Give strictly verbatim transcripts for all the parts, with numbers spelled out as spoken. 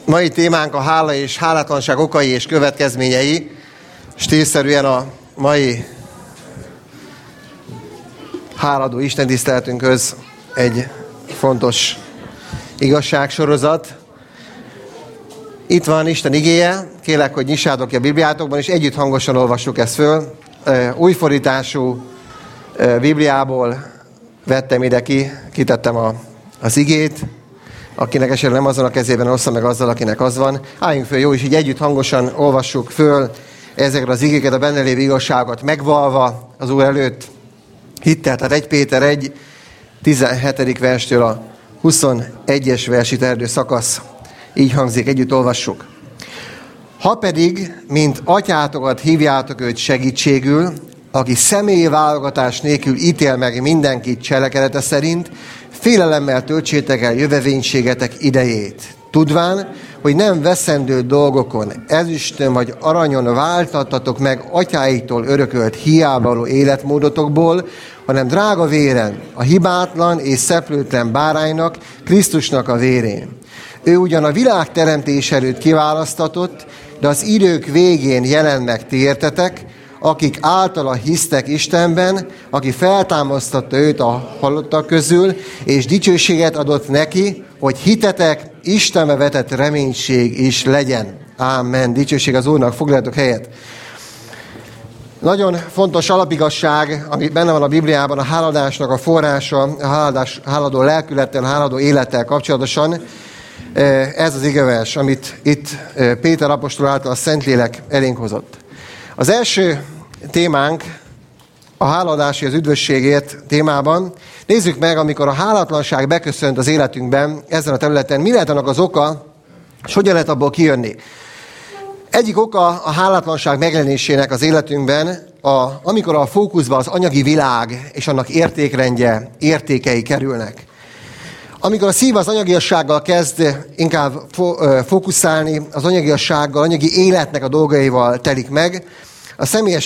Mai témánk a hála és hálátlanság okai és következményei, stílszerűen a mai háladó istentiszteletünkhöz egy fontos igazságsorozat. Itt van Isten igéje, kérlek, hogy nyissátok ki a Bibliátokban, és együtt hangosan olvassuk ezt föl. Új fordítású Bibliából vettem ide ki, kitettem a, az igét. Akinek esetleg nem azon a kezében ossza meg azzal, akinek az van. Álljunk föl, jó, és így együtt hangosan olvassuk föl ezekre az igéket, a benne lévő igazságot megvalva az Úr előtt. Hittel, tehát egy Péter egy, tizenhetedik verstől a huszonegyes versig terjedő szakasz. Így hangzik, együtt olvassuk. Ha pedig, mint atyátokat hívjátok őt segítségül, aki személyi válogatás nélkül ítél meg mindenkit cselekedete szerint, félelemmel töltsétek el jövevénységetek idejét, tudván, hogy nem veszendő dolgokon, ezüstön vagy aranyon váltattatok meg atyáiktól örökölt hiávaló életmódotokból, hanem drága véren, a hibátlan és szeplőtlen báránynak, Krisztusnak a vérén. Ő ugyan a világ teremtés előtt kiválasztatott, de az idők végén jelent meg ti értetek, akik általa hisztek Istenben, aki feltámasztatta őt a halottak közül, és dicsőséget adott neki, hogy hitetek Istenbe vetett reménység is legyen. Ámen. Dicsőség az Úrnak. Foglaljatok helyet. Nagyon fontos alapigasság, ami benne van a Bibliában, a háladásnak a forrása, a háladás, háladó lelkülettel, a háladó élettel kapcsolatosan. Ez az igevers, amit itt Péter apostol által a Szentlélek elénk hozott. Az első témánk a háladási az üdvösségért témában. Nézzük meg, amikor a hálatlanság beköszönt az életünkben, ezen a területen, mi lehet annak az oka, és hogyan lehet abból kijönni. Egyik oka a hálátlanság megjelenésének az életünkben, a, amikor a fókuszba az anyagi világ és annak értékrendje, értékei kerülnek. Amikor a szív az anyagiassággal kezd inkább fókuszálni, az anyagiassággal, anyagi életnek a dolgaival telik meg, a személyes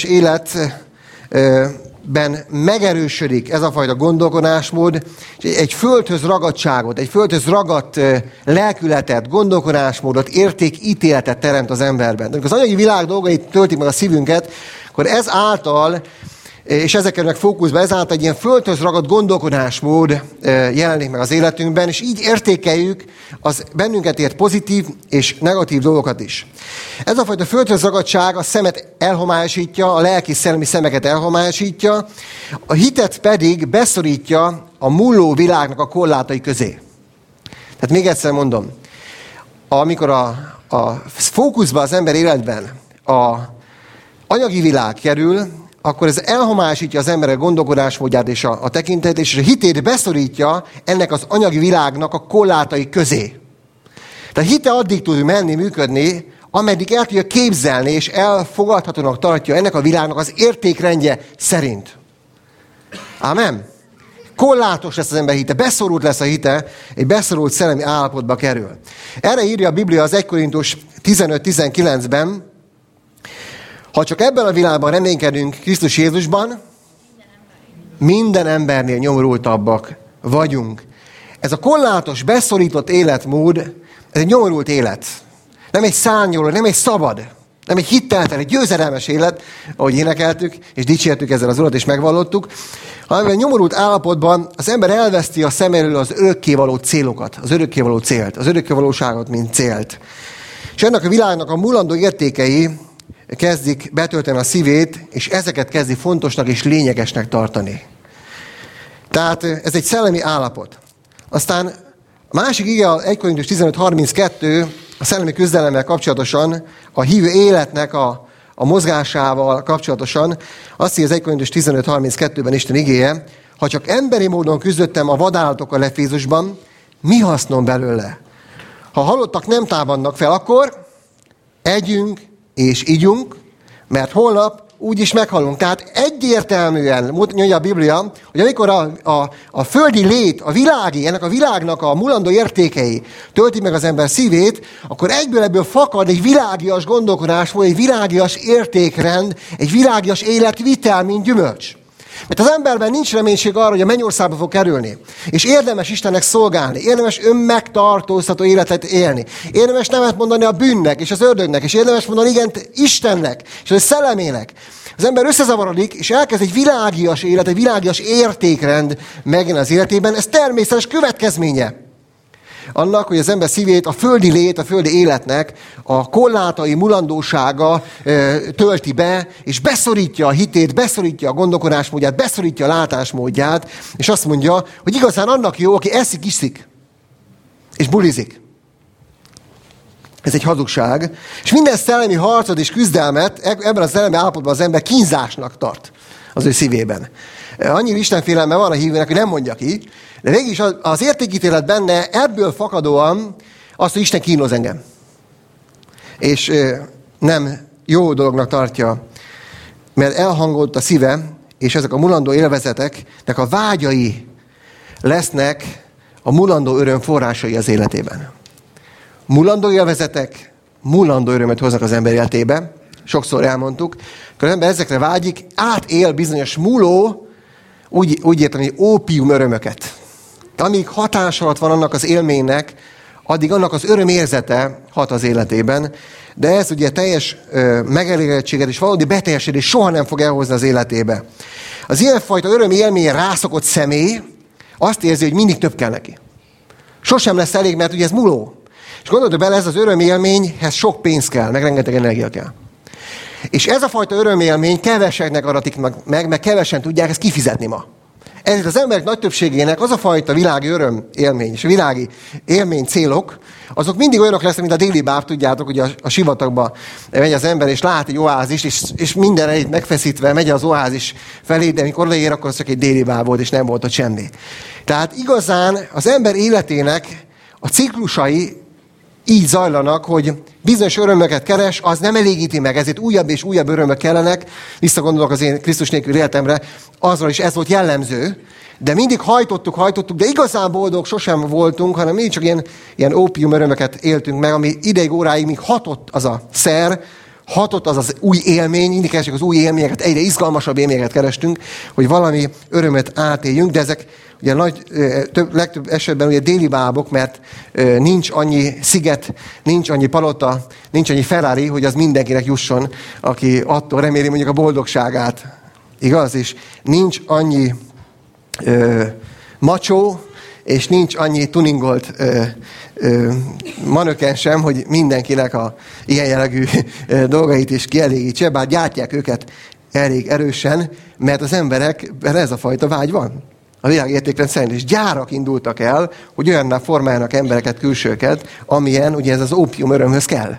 életben megerősödik ez a fajta gondolkodásmód, és egy földhöz ragadtságot, egy földhöz ragadt lelkületet, gondolkodásmódot, értékítéletet teremt az emberben. De amikor az anyagi világ dolgait töltik meg a szívünket, akkor ez által, és ezek kerülnek fókuszba, ezáltal egy ilyen földhöz ragadt gondolkodásmód jelenik meg az életünkben, és így értékeljük az bennünket ért pozitív és negatív dolgokat is. Ez a fajta földhöz ragadtság a szemet elhomályosítja, a lelki-szellemi szemeket elhomályosítja, a hitet pedig beszorítja a múló világnak a korlátai közé. Tehát még egyszer mondom, amikor a, a fókuszba az ember életben a anyagi világ kerül, akkor ez elhomályosítja az emberek gondolkodásmódját és a, a tekintetét, és a hitét beszorítja ennek az anyagi világnak a korlátai közé. Tehát hite addig tud menni, működni, ameddig el tudja képzelni, és elfogadhatónak tartja ennek a világnak az értékrendje szerint. Ámen? Korlátos lesz az ember hite, beszorult lesz a hite, egy beszorult szellemi állapotba kerül. Erre írja a Biblia az egy Korintus tizenöt tizenkilencben, ha csak ebben a világban reménykedünk Krisztus Jézusban, minden embernél nyomorultabbak vagyunk. Ez a korlátos, beszorított életmód, ez egy nyomorult élet. Nem egy szárnyoló, nem egy szabad, nem egy hitteltelen, egy győzedelmes élet, ahogy énekeltük, és dicsértük ezzel az Urat, és megvallottuk, hanem egy nyomorult állapotban az ember elveszti a szem elől az örökkévaló célokat, az örökkévaló célt, az örökkévalóságot, mint célt. És ennek a világnak a múlandó értékei kezdik betölteni a szívét, és ezeket kezdi fontosnak és lényegesnek tartani. Tehát ez egy szellemi állapot. Aztán a másik ige, a egy Korintus tizenöt harminckettő, a szellemi küzdelemmel kapcsolatosan, a hívő életnek a, a mozgásával kapcsolatosan, azt írja az egy Korintus tizenöt harminckettőben Isten igéje, ha csak emberi módon küzdöttem a vadállatokkal Efézusban, mi hasznom belőle? Ha halottak nem támadnak fel, akkor együnk és ígyunk, mert holnap úgyis meghalunk. Tehát egyértelműen mondja a Biblia, hogy amikor a, a, a földi lét, a világi, ennek a világnak a mulandó értékei tölti meg az ember szívét, akkor egyből ebből fakad egy világias gondolkodásmód, egy világias értékrend, egy világias életvitel, mint gyümölcs. Mert az emberben nincs reménység arra, hogy a mennyországba fog kerülni. És érdemes Istennek szolgálni. Érdemes önmegtartóztató életet élni. Érdemes nemet mondani a bűnnek és az ördögnek. És érdemes mondani igent Istennek és az szellemének. Az ember összezavarodik, és elkezd egy világias élet, egy világias értékrend megjelenni az életében. Ez természetes következménye annak, hogy az ember szívét a földi lét, a földi életnek a korlátai mulandósága e, tölti be, és beszorítja a hitét, beszorítja a gondolkodásmódját, beszorítja a látásmódját, és azt mondja, hogy igazán annak jó, aki eszik, iszik, és bulizik. Ez egy hazugság. És minden szellemi harcot és küzdelmet ebben a szellemi állapotban az ember kínzásnak tart az ő szívében. Annyira istenfélelme van a hívőnek, hogy nem mondja ki, de végig is az értékítélet benne ebből fakadóan azt, hogy Isten kínoz engem. És nem jó dolognak tartja, mert elhangolt a szíve, és ezek a mulandó élvezeteknek a vágyai lesznek a mulandó öröm forrásai az életében. Mulandó élvezetek, mulandó örömet hoznak az ember életébe. Sokszor elmondtuk. Akkor az ember ezekre vágyik, átél bizonyos múló, úgy, úgy értem, hogy ópium örömöket. Amíg hatás alatt van annak az élménynek, addig annak az örömérzete hat az életében, de ez ugye teljes ö, megelégedettséget és valódi beteljesedés soha nem fog elhozni az életébe. Az ilyenfajta örömélmény rászokott személy azt érzi, hogy mindig több kell neki. Sosem lesz elég, mert ugye ez múló. És gondolod bele, ez az örömélményhez sok pénz kell, meg rengeteg energia kell. És ez a fajta örömélmény keveseknek adatik meg, mert kevesen tudják ezt kifizetni ma. Ezért az emberek nagy többségének az a fajta világi örömélmény és a világi élmény célok, azok mindig olyanok lesznek, mint a déli báb, tudjátok, hogy a, a sivatagba megy az ember, és lát egy oázist, és, és minden elét megfeszítve megy az oázis felé, de amikor odaér, akkor az csak egy déli báb volt, és nem volt ott semmi. Tehát igazán az ember életének a ciklusai így zajlanak, hogy bizonyos örömöket keres, az nem elégíti meg, ezért újabb és újabb örömök kellenek. Visszagondolok az én Krisztus nélkül életemre, azról is ez volt jellemző, de mindig hajtottuk, hajtottuk, de igazán boldog sosem voltunk, hanem mindig csak ilyen, ilyen ópium örömöket éltünk meg, ami ideig, óráig még hatott az a szer, hatott az az új élmény, mindig kerestük az új élményeket, egyre izgalmasabb élményeket kerestünk, hogy valami örömöt átéljünk, de ezek ugye nagy, több, legtöbb esetben ugye déli bábok, mert nincs annyi sziget, nincs annyi palota, nincs annyi Ferrari, hogy az mindenkinek jusson, aki attól reméli mondjuk a boldogságát. Igaz? És nincs annyi ö, macsó, és nincs annyi tuningolt ö, ö, manöken sem, hogy mindenkinek a ilyen jellegű ö, dolgait is kielégítse, bár gyártják őket elég erősen, mert az emberekben ez a fajta vágy van. A világ értékrend szerint is gyárak indultak el, hogy olyanná formáljanak embereket, külsőket, amilyen ugye ez az ópium örömhöz kell.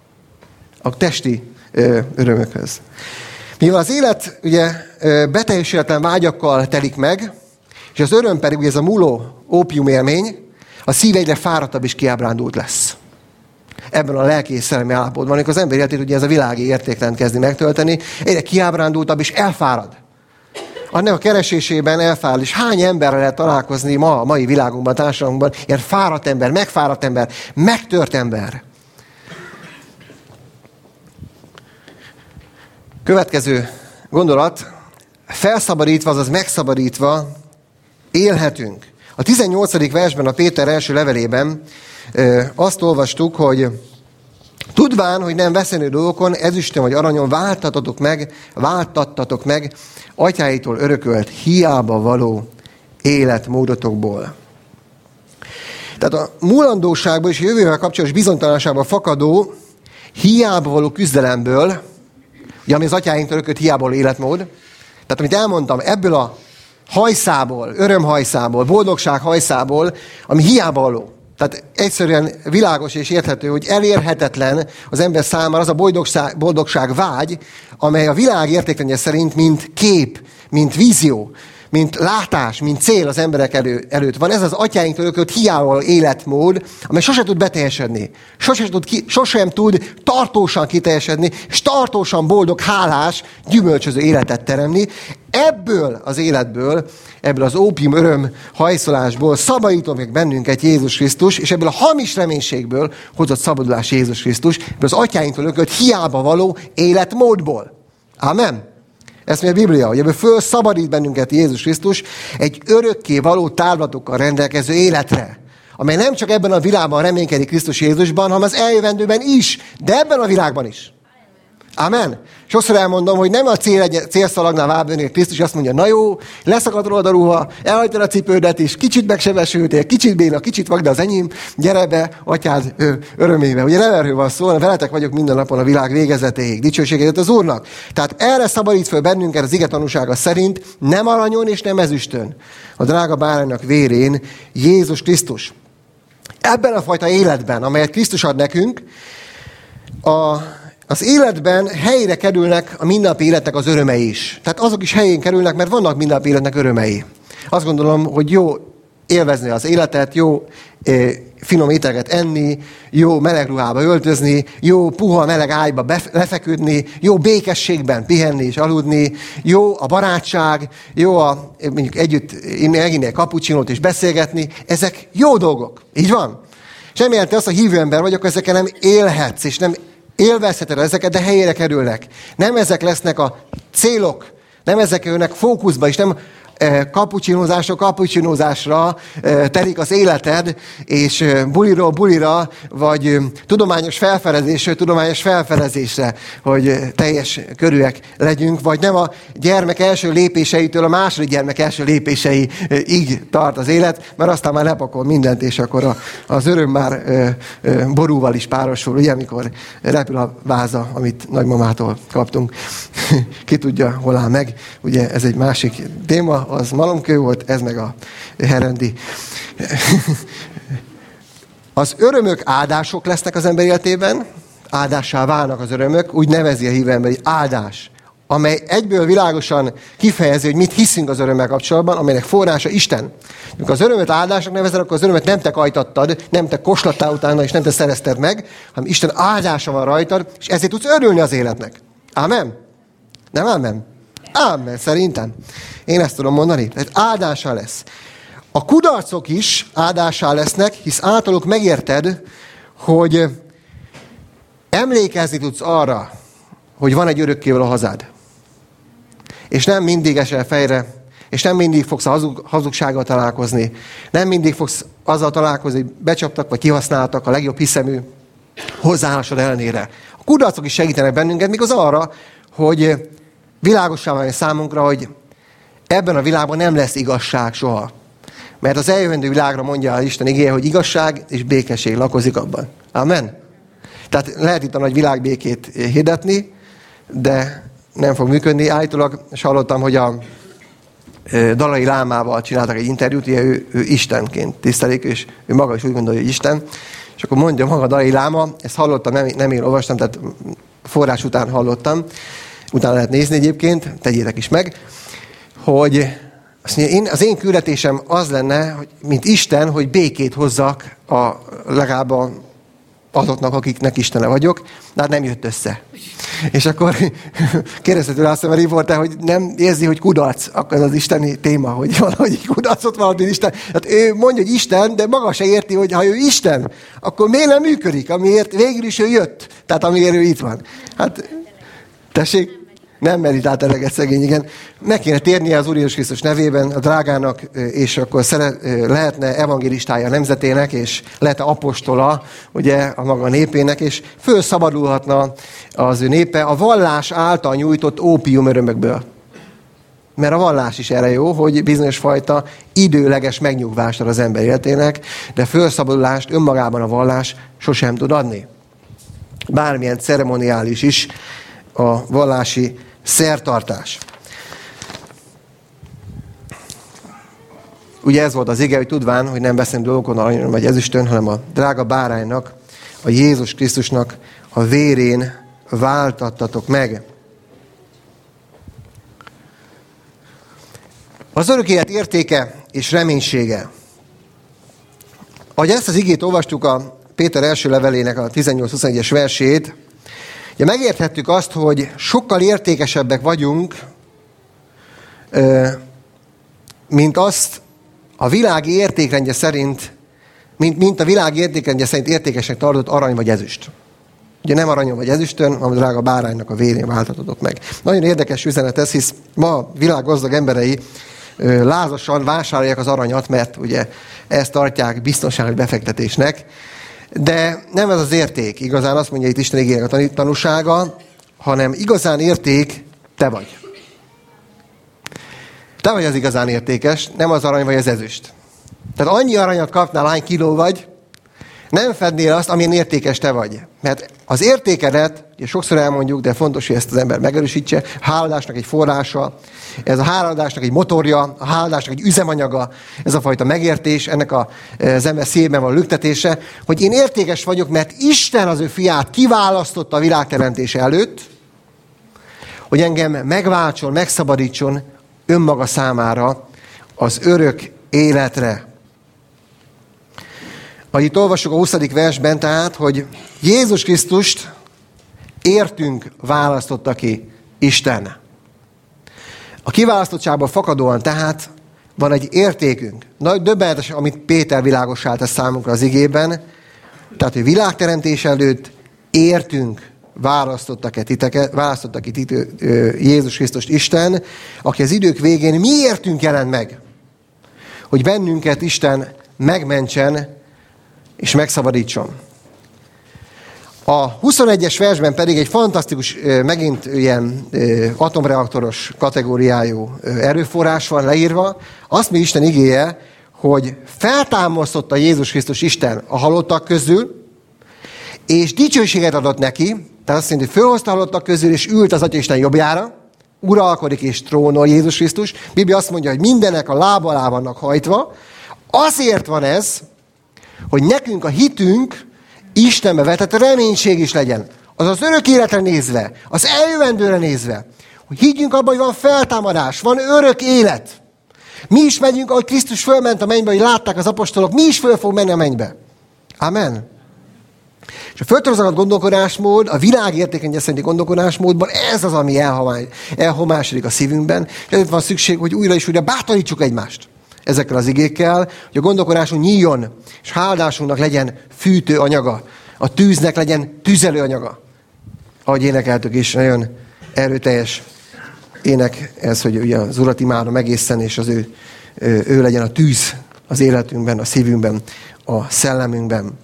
A testi ö, örömökhöz. Mivel az élet ugye beteljesületlen vágyakkal telik meg, és az öröm pedig ugye ez a múló ópium élmény, a szív egyre fáradtabb és kiábrándult lesz. Ebben a lelki és szellemi állapotban, amikor az ember életét ugye ez a világi értékrend kezdi megtölteni, egyre kiábrándultabb és elfárad. Annak a keresésében elfárad, és hány emberrel lehet találkozni ma a mai világunkban, társadalmunkban, ilyen fáradt ember, megfáradt ember, megtört ember. Következő gondolat, felszabadítva, azaz megszabadítva élhetünk. A tizennyolcadik versben a Péter első levelében e, azt olvastuk, hogy tudván, hogy nem veszenő dolgokon, ezüstön vagy aranyon váltattatok meg, váltattatok meg atyáitól örökölt hiába való életmódotokból. Tehát a múlandóságból és a jövővel kapcsolatos bizonytalanságban fakadó hiába való küzdelemből, ugye, ami az atyáinktól örökölt hiába való életmód, tehát amit elmondtam, ebből a hajszából, örömhajszából, boldogság hajszából, ami hiába való. Tehát egyszerűen világos és érthető, hogy elérhetetlen az ember számára az a boldogság, boldogság vágy, amely a világ értékrendje szerint mint kép, mint vízió, mint látás, mint cél az emberek elő, előtt van. Ez az atyáinktól örökölt hiába életmód, amely sosem tud beteljesedni. Sosem tud, ki, sosem tud tartósan kiteljesedni, és tartósan boldog, hálás, gyümölcsöző életet teremni. Ebből az életből, ebből az ópium öröm hajszolásból szabadított meg bennünket Jézus Krisztus, és ebből a hamis reménységből hozott szabadulás Jézus Krisztus, ebből az atyáinktól örökölt hiába való életmódból. Amen. Ezt mondja a Biblia, hogy ebből fölszabadít bennünket Jézus Krisztus egy örökké való távlatokkal rendelkező életre, amely nem csak ebben a világban reménykedik Krisztus Jézusban, hanem az eljövendőben is, de ebben a világban is. Amen. Sokszor elmondom, hogy nem a cél, célszalagnál vár bennünket Krisztus, azt mondja, na jó, leszakadt rólad a ruha, elhagytad a cipődet is, kicsit megsebesültél, kicsit béna, kicsit vak, de az enyém, gyere be, atyád örömébe. Ugye nem erről van szó, hanem veletek vagyok minden napon a világ végezetéig. Dicsőséget az Úrnak. Tehát erre szabadít föl bennünket az ige tanúsága szerint, nem aranyon és nem ezüstön. A drága báránynak vérén Jézus Krisztus. Ebben a fajta életben, amelyet Krisztus ad nekünk, a Az életben helyre kerülnek a mindennapi életnek az örömei is. Tehát azok is helyén kerülnek, mert vannak mindennapi életnek örömei. Azt gondolom, hogy jó élvezni az életet, jó eh, finom ételeket enni, jó meleg ruhába öltözni, jó puha meleg ágyba bef- lefeküdni, jó békességben pihenni és aludni, jó a barátság, jó a, mondjuk együtt meginni egy kapucsinót és beszélgetni. Ezek jó dolgok. Így van? És nem jelenti azt, a hívő ember vagyok, ezekkel nem élhetsz, és nem élvezheted ezeket, de helyére kerülnek. Nem ezek lesznek a célok, nem ezek jönnek fókuszba, és nem kapucsinózásra, kapucsinózásra telik az életed, és buliról bulira, vagy tudományos felfedezésről, tudományos felfedezésre, hogy teljes körűek legyünk, vagy nem a gyermek első lépéseitől a második gyermek első lépéseiig tart az élet, mert aztán már lepakol mindent, és akkor az öröm már borúval is párosul, ugye, amikor repül a váza, amit nagymamától kaptunk. Ki tudja, hol áll meg. Ugye ez egy másik téma, az malomkő volt, ez meg a herendi. Az örömök áldások lesznek az ember életében, áldássá válnak az örömök, úgy nevezi a hívő ember, hogy áldás, amely egyből világosan kifejezi, hogy mit hiszünk az örömmel kapcsolatban, amelynek forrása Isten. Amikor az örömöt áldásnak nevezed, akkor az örömet nem te kajtattad, nem te koslattál utána, és nem te szerezted meg, hanem Isten áldása van rajtad, és ezért tudsz örülni az életnek. Ámen? Nem ámen? Ámen, szerintem. Én ezt tudom mondani. Tehát áldásá lesz. A kudarcok is áldásá lesznek, hisz általuk megérted, hogy emlékezni tudsz arra, hogy van egy örökkévaló hazád. És nem mindig esel fejre, és nem mindig fogsz a hazug, hazugsággal találkozni. Nem mindig fogsz azzal találkozni, hogy becsaptak, vagy kihasználtak a legjobb hiszemű hozzáállásod ellenére. A kudarcok is segítenek bennünket, méghoz arra, hogy világossá válni számunkra, hogy ebben a világban nem lesz igazság soha. Mert az eljövendő világra mondja Isten igéje, hogy igazság és békesség lakozik abban. Amen? Tehát lehet itt a nagy világbékét hirdetni, de nem fog működni. Állítólag, és hallottam, hogy a Dalai Lámával csináltak egy interjút, ugye ő, ő Istenként tisztelik, és ő maga is úgy gondolja, hogy Isten. És akkor mondja maga Dalai Láma, ezt hallottam, nem, nem én olvastam, tehát forrás után hallottam, utána lehet nézni egyébként, tegyétek is meg, hogy azt mondja, én, az én küldetésem az lenne, hogy, mint Isten, hogy békét hozzak a, legalább a, azoknak, akiknek Istene vagyok, de hát nem jött össze. És akkor kérdezte tőle azt a riporter, hogy nem érzi, hogy kudarc, akkor ez az isteni téma, hogy valahogy kudarcot valami Isten. Hát ő mondja, hogy Isten, de maga se érti, hogy ha ő Isten, akkor miért nem működik, amiért végül is ő jött. Tehát amiért ő itt van. Hát, tessék? Nem meditált eleget szegény, igen. Meg kéne térnie az Úr Jézus Krisztus nevében a drágának, és akkor szeret, lehetne evangélistája a nemzetének, és lehetne apostola, ugye, a maga népének, és fölszabadulhatna az ő népe a vallás által nyújtott ópium örömökből. Mert a vallás is erre jó, hogy bizonyos fajta időleges megnyugvást ad az ember életének, de fölszabadulást önmagában a vallás sosem tud adni. Bármilyen ceremoniális is a vallási szertartás. Ugye ez volt az ige, hogy tudván, hogy nem beszélünk dolgokon, aranyon vagy ezüstön, hanem a drága báránynak, a Jézus Krisztusnak a vérén váltattatok meg. Az örök élet értéke és reménysége. Ahogy ezt az igét olvastuk a Péter első levelének a tizennyolc-huszonegyes versét, ugye megérthettük azt, hogy sokkal értékesebbek vagyunk, mint azt a világi értékrendje szerint, mint, mint a világi értékrendje szerint értékesnek tartott arany vagy ezüst. Ugye nem aranyon vagy ezüstön, hanem drága báránynak a vérén váltatotok meg. Nagyon érdekes üzenet ez, hisz ma a világ gazdag emberei ö, lázasan vásárolják az aranyat, mert ugye ezt tartják biztonsági befektetésnek. De nem ez az érték. Igazán azt mondja itt Isten igének a tanúsága, hanem igazán érték te vagy. Te vagy az igazán értékes, nem az arany vagy az ezüst. Tehát annyi aranyat kapnál, hány kiló vagy, nem fednél azt, amilyen értékes te vagy. Mert az értékedet, ugye sokszor elmondjuk, de fontos, hogy ezt az ember megerősítse, a háladásnak egy forrása, ez a háladásnak egy motorja, a háladásnak egy üzemanyaga, ez a fajta megértés, ennek a, az ember szívében van lüktetése, hogy én értékes vagyok, mert Isten az ő fiát kiválasztotta a világteremtése előtt, hogy engem megváltson, megszabadítson önmaga számára az örök életre. Ahogy itt olvassuk a huszadik versben, tehát, hogy Jézus Krisztust értünk választotta ki Isten. A kiválasztottságból fakadóan tehát van egy értékünk. Nagy döbbenetes, amit Péter világossá tesz számunkra az igében, tehát, hogy világteremtés előtt értünk választottak-e titeket, választottak ki titő, Jézus Krisztust Isten, aki az idők végén miértünk jelent meg, hogy bennünket Isten megmentsen és megszabadítson. A huszonegyes versben pedig egy fantasztikus, megint ilyen atomreaktoros kategóriájú erőforrás van leírva. Azt mi Isten igéje, hogy feltámasztotta Jézus Krisztus Isten a halottak közül, és dicsőséget adott neki, tehát azt mondja, hogy fölhozta a halottak közül, és ült az Atya Isten jobbjára, uralkodik és trónol Jézus Krisztus. Biblia azt mondja, hogy mindenek a lába alá vannak hajtva. Azért van ez, hogy nekünk a hitünk Istenbe vetett reménység is legyen. Az az örök életre nézve, az eljövendőre nézve, hogy higgyünk abban, hogy van feltámadás, van örök élet. Mi is megyünk, ahogy Krisztus fölment a mennybe, hogy látták az apostolok, mi is föl fog menni a mennybe. Amen. És a föltörözött gondolkodásmód, a világ értékeny szerinti gondolkodásmódban ez az, ami elhomásodik a szívünkben, és ezért van szükség, hogy újra és újra bátorítsuk egymást ezekkel az igékkel, hogy a gondolkodásunk nyíljon, és háldásunknak legyen fűtő anyaga, a tűznek legyen tüzelő anyaga. Ahogy énekeltük is, nagyon erőteljes ének ez, hogy ugye az Urat imádom egészen, és az ő, ő legyen a tűz az életünkben, a szívünkben, a szellemünkben.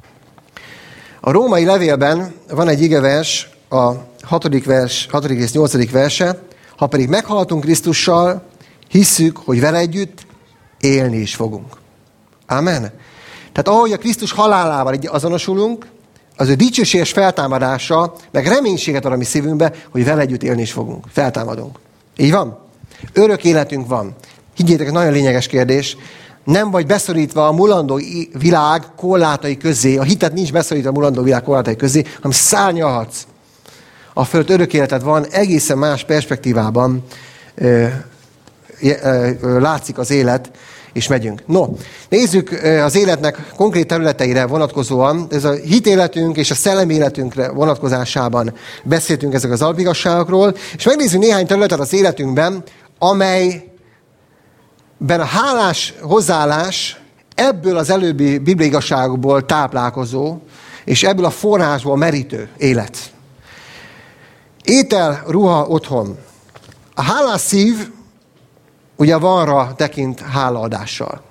A római levélben van egy igevers, a hatodik vers, hatodik és nyolcadik verse, ha pedig meghaltunk Krisztussal, hisszük, hogy vele együtt élni is fogunk. Amen. Tehát ahogy a Krisztus halálával azonosulunk, az ő dicsőséges feltámadása, meg reménységet ad a mi szívünkbe, hogy vele együtt élni is fogunk. Feltámadunk. Így van? Örök életünk van. Higgyétek, nagyon lényeges kérdés. Nem vagy beszorítva a mulandó világ korlátai közé, a hitet nincs beszorítva a mulandó világ korlátai közé, hanem szárnyalhatsz. A fölött örök életed van, egészen más perspektívában ö, ö, ö, látszik az élet, és megyünk. No, nézzük az életnek konkrét területeire vonatkozóan. Ez a hitéletünk és a szelleméletünkre vonatkozásában beszéltünk ezek az alapigazságokról, és megnézzük néhány területet az életünkben, amelyben a hálás hozzáállás ebből az előbbi bibliai igazságokból táplálkozó, és ebből a forrásból merítő élet. Étel, ruha, otthon. A hálás szív ugye vanra tekint hálaadással.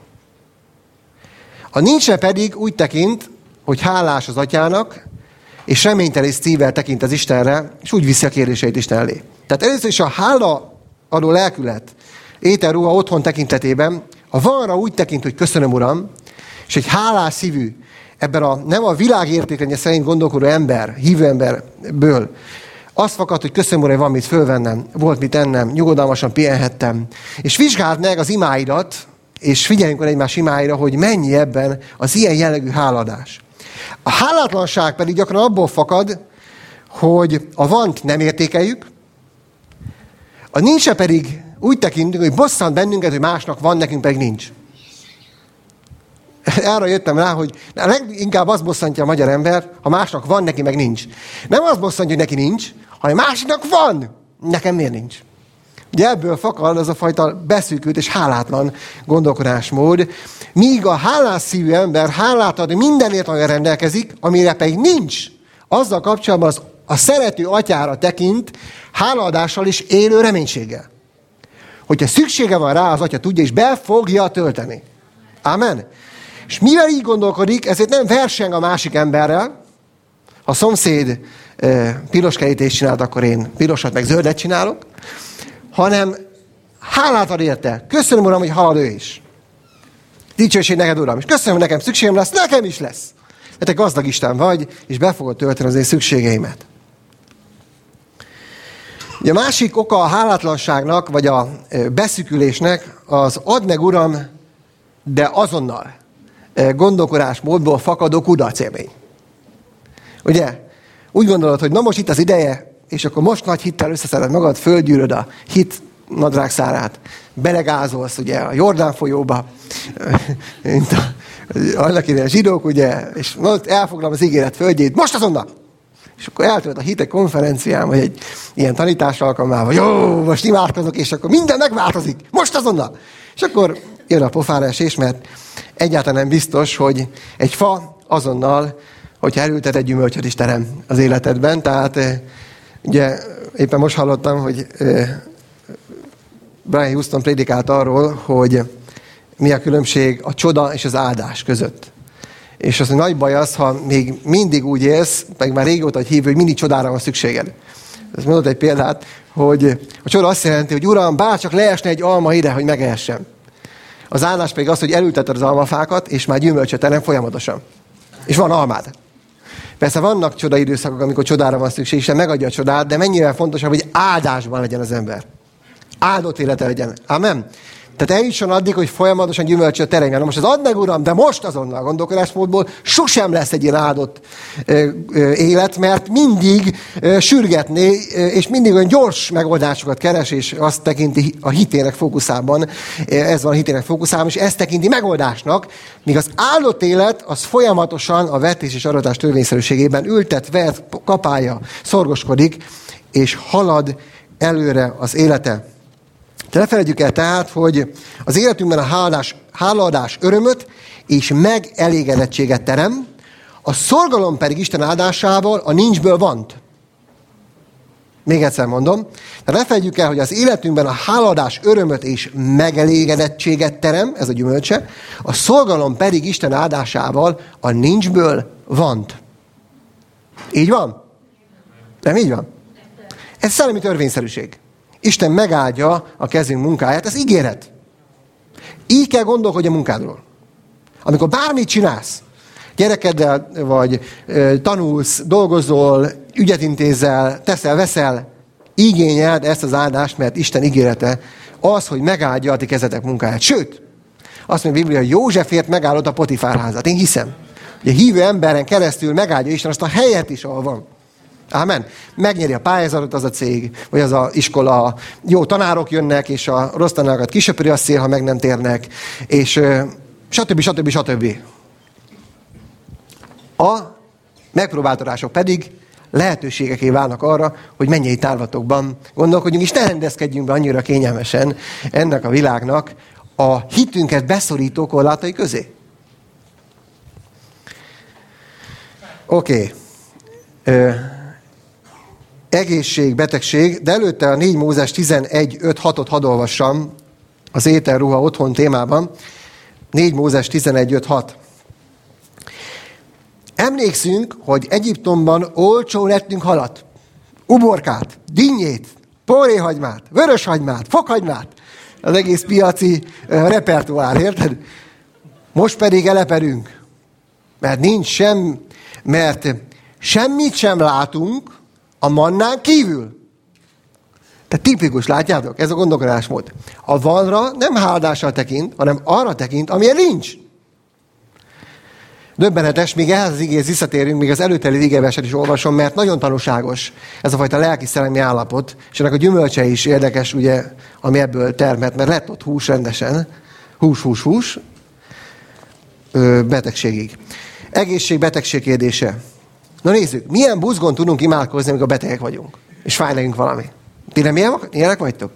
A nincsre pedig úgy tekint, hogy hálás az atyának, és reménytelen szívvel tekint az Istenre, és úgy viszi a kéréseit Isten elé. Tehát először is a hála adó lelkület, étel, ruha, otthon tekintetében, a vanra úgy tekint, hogy köszönöm, Uram, és egy hálás szívű, ebben a nem a világ értékrendje szerint gondolkodó ember, hívő emberből, azt fakad, hogy köszönöm, Uram, hogy van mit fölvennem, volt mit ennem, nyugodalmasan pihenhettem. És vizsgáld meg az imáidat, és figyeljünk egymás imáira, hogy mennyi ebben az ilyen jellegű háladás. A hálátlanság pedig gyakran abból fakad, hogy a vant nem értékeljük, a nincse pedig úgy tekintünk, hogy bosszant bennünket, hogy másnak van, nekünk pedig nincs. Arra jöttem rá, hogy leginkább az bosszantja a magyar ember, ha másnak van, neki meg nincs. Nem az bosszantja, hogy neki nincs, hanem másiknak van, nekem miért nincs. Ugye ebből fakad az a fajta beszűkült és hálátlan gondolkodásmód, míg a hálás szívű ember hálát ad mindenért, amire rendelkezik, amire pedig nincs, azzal kapcsolatban az, a szerető atyára tekint hálaadással és élő reménységgel. Hogyha szüksége van rá, az atya tudja, és be fogja tölteni. Amen. És mivel így gondolkodik, ezért nem verseng a másik emberrel. Ha a szomszéd e, piros kerítést csinált, akkor én pirosat meg zöldet csinálok, hanem hálát ad érte. Köszönöm, Uram, hogy halad ő is. Dicsőség neked, Uram. És köszönöm, hogy nekem szükségem lesz, nekem is lesz. De te gazdag Isten vagy, és be fogod tölteni az én szükségeimet. Ugye a másik oka a hálátlanságnak, vagy a beszűkülésnek az add meg, Uram, de azonnal gondolkodásmódból fakadó kudarcélmény. Ugye? Úgy gondolod, hogy na most itt az ideje, és akkor most nagy hittel összeszeded magad, fölgyűröd a hit nadrágszárát, belegázolsz ugye a Jordán folyóba, mint a, annak idején a zsidók, ugye, és most elfoglalom az ígéret földjét, most azonnal! És akkor eltölt a hite konferencián, vagy egy ilyen tanítás alkalmával, jó, most imádkozok, és akkor minden megváltozik, most azonnal! És akkor jön a pofára esés, mert egyáltalán nem biztos, hogy egy fa azonnal, hogyha elültet egy gyümölcsöt is terem az életedben. Tehát ugye éppen most hallottam, hogy Brian Houston prédikált arról, hogy mi a különbség a csoda és az áldás között. És az, hogy nagy baj az, ha még mindig úgy élsz, meg már régóta hogy hívő, hogy mindig csodára van szükséged. Ezt mondott egy példát, hogy a csoda azt jelenti, hogy Uram, bárcsak leesne egy alma ide, hogy megehessen. Az áldás pedig az, hogy elülteted az almafákat, és már gyümölcsöt terem folyamatosan. És van almád. Persze vannak csodaidőszakok, amikor csodára van szükség, Isten megadja a csodát, de mennyivel fontosabb, hogy áldásban legyen az ember. Áldott élete legyen. Amen. Tehát eljusson addig, hogy folyamatosan gyümölcsöt teremjen. Na most az add meg, Uram, de most azonnal gondolkodásmódból sosem lesz egy ilyen áldott ö, ö, élet, mert mindig ö, sürgetné, ö, és mindig olyan gyors megoldásokat keres, és azt tekinti a hitének fókuszában, ez van a hitének fókuszában, és ezt tekinti megoldásnak, míg az áldott élet, az folyamatosan a vetés és aratás törvényszerűségében ültet, vert, kapálja, szorgoskodik, és halad előre az élete. De ne felejtjük el tehát, hogy az életünkben a háladás, hálaadás örömöt és megelégedettséget terem, a szorgalom pedig Isten áldásával a nincsből vant. Még egyszer mondom, de ne felejtjük el, hogy az életünkben a hálaadás örömöt és megelégedettséget terem, ez a gyümölcse, a szorgalom pedig Isten áldásával a nincsből vant. Így van? Nem így van? Ez szellemi törvényszerűség. Isten megáldja a kezünk munkáját, ez ígéret. Így kell gondolkodj a munkádról. Amikor bármit csinálsz, gyerekeddel vagy tanulsz, dolgozol, ügyet intézel, teszel, veszel, igényeld ezt az áldást, mert Isten ígérete az, hogy megáldja a ti kezetek munkáját. Sőt, azt mondja a Biblia, hogy Józsefért megállott a Potifár házat. Én hiszem, hogy a hívő emberen keresztül megáldja Isten azt a helyet is, ahol van. Ámen. Megnyeri a pályázatot az a cég, vagy az a iskola, jó tanárok jönnek, és a rossz tanárokat kisöpöri a szél, ha meg nem térnek, és stb. stb. stb. A megpróbáltatások pedig lehetőségeké válnak arra, hogy mennyei távlatokban gondolkodjunk, és ne rendezkedjünk be annyira kényelmesen ennek a világnak a hitünket beszorító korlátai közé. Oké. Okay. Egészség, betegség, de előtte a négy Mózes tizenegy öt hatot hadd olvassam az ételruha otthon témában. négy Mózes tizenegy öt hat. Emlékszünk, hogy Egyiptomban olcsón ettünk halat, uborkát, dinnyét, póréhagymát, vöröshagymát, fokhagymát, az egész piaci uh, repertoár, érted? Most pedig eleperünk, mert nincs sem, mert semmit sem látunk a mannán kívül. Tehát tipikus, látjátok? Ez a gondolkodásmód. A vanra nem háldással tekint, hanem arra tekint, amilyen nincs. Döbbenetes, még ehhez az igéhez visszatérünk, még az előtteli igeverset is olvasom, mert nagyon tanúságos ez a fajta lelki-szellemi állapot, és ennek a gyümölcse is érdekes, ugye, ami ebből termett, mert lett ott hús rendesen, hús, hús, hús, ö, betegségig. Egészség, betegség kérdése. Na nézzük, milyen buzgón tudunk imádkozni, amikor betegek vagyunk, és fáj nekünk valami. Ti nem ilyenek vagytok?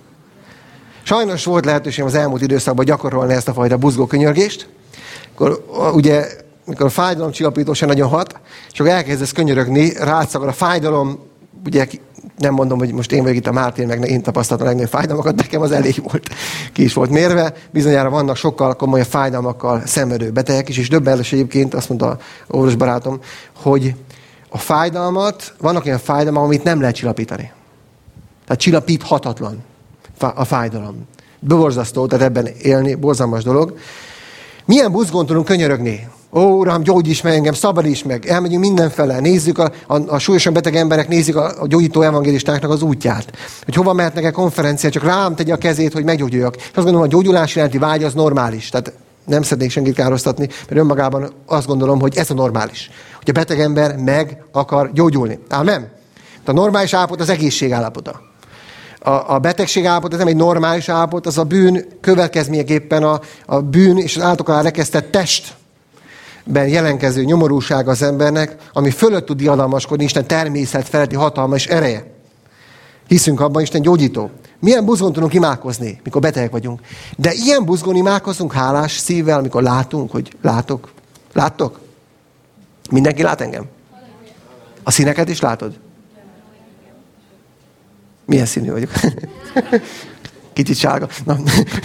Sajnos volt lehetőségem az elmúlt időszakban gyakorolni ezt a fajta buzgó könyörgést. Akkor ugye mikor a fájdalomcsillapító se nagyon hat, és akkor elkezdesz könyörögni, rátszakad a fájdalom, ugye nem mondom, hogy most én vagyok itt a Mártin, meg én tapasztaltam a legnagyobb fájdalmakat, nekem az elég volt, ki is volt mérve. Bizonyára vannak sokkal komolyabb fájdalmakkal szenvedő betegek is, és döbbenetes egyébként, azt mondta orvosbarátom, hogy a fájdalmat, vannak olyan fájdalmak, amit nem lehet csillapítani. Tehát csillapíthatatlan a fájdalom. Borzasztó, tehát ebben élni, borzalmas dolog. Milyen buzgón tudunk könyörögni? Ó, Uram, gyógyíts meg engem, szabadíts meg. Elmegyünk mindenfele, nézzük a, a, a súlyosan beteg emberek, nézzük a, a gyógyító evangélistáknak az útját. Hogy hova mehetnek-e konferencián, csak rám tegye a kezét, hogy meggyógyuljak. És azt gondolom, a gyógyulás iránti vágy az normális. Tehát nem szeretnék senkit károsztatni, mert önmagában azt gondolom, hogy ez a normális. Hogy a beteg ember meg akar gyógyulni. Ámen? A normális állapot az egészség állapota. A, a betegség állapot, ez nem egy normális állapot, az a bűn következményeképpen a, a bűn és az állatok alá rekesztett testben jelenkező nyomorúság az embernek, ami fölött tud diadalmaskodni Isten természet feletti hatalma és ereje. Hiszünk abban, Isten gyógyító. Milyen buzgón tudunk imádkozni, mikor betegek vagyunk. De ilyen buzgón imádkozunk hálás szívvel, amikor látunk, hogy látok. Láttok? Mindenki lát engem? A színeket is látod? Milyen színű vagyok? Kicsit sárga. Na.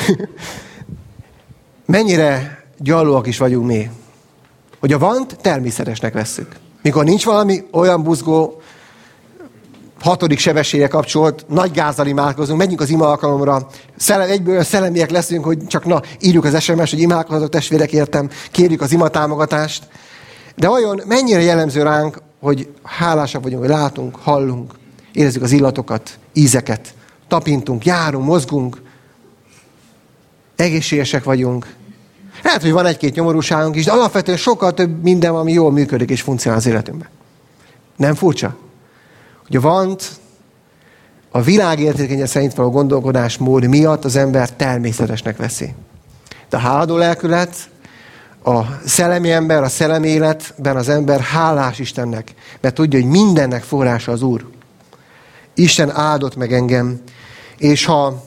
Mennyire gyallóak is vagyunk mi, hogy a vant természetesnek vesszük. Mikor nincs valami olyan buzgó, hatodik sebességre kapcsolt, nagy gázzal imádkozunk, megyünk az ima alkalomra, szellem, egyből szellemiek leszünk, hogy csak na, írjuk az es em es, hogy imádkozzatok testvérek értem, kérjük az ima támogatást. De vajon mennyire jellemző ránk, hogy hálásak vagyunk, hogy látunk, hallunk, érezzük az illatokat, ízeket, tapintunk, járunk, mozgunk, egészségesek vagyunk. Lehet, hogy van egy-két nyomorúságunk is, de alapvetően sokkal több minden, ami jól működik és funkcionál az életünkben. Nem furcsa? Hogy a vant, a világ értékénye szerint való gondolkodásmód miatt az ember természetesnek veszi. De a háladó lelkület, a szellemi ember, a szellemi életben az ember hálás Istennek, mert tudja, hogy mindennek forrása az Úr. Isten áldott meg engem, és ha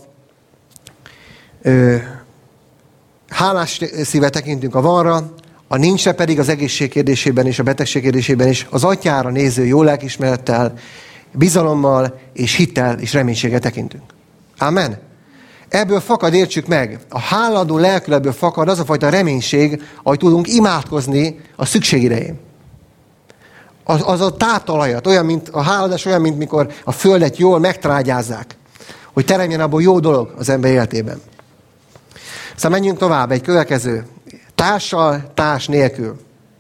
ö, hálás szíve tekintünk a vanra, a nincsre pedig az egészség kérdésében és a betegség kérdésében is az atyára néző jó lelkismerettel, bizalommal és hittel és reménységgel tekintünk. Amen. Ebből fakad, értsük meg, a háladó lelkületből fakad az a fajta reménység, ahogy tudunk imádkozni a szükség idején. Az, az a táptalajat, olyan, mint a háladás, olyan, mint mikor a földet jól megtrágyázzák, hogy teremjen abból jó dolog az ember életében. Szóval menjünk tovább, egy következő. Társal, társ nélkül.